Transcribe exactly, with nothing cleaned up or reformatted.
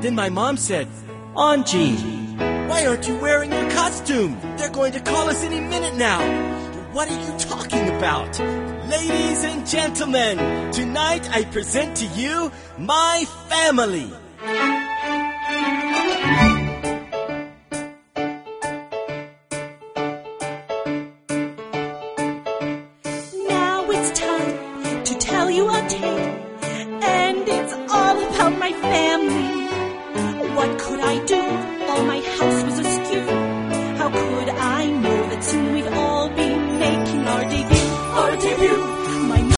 Then my mom said, Anji, why aren't you wearing your costume? They're going to call us any minute now. What are you talking about? Ladies and gentlemen, tonight I present to you my family.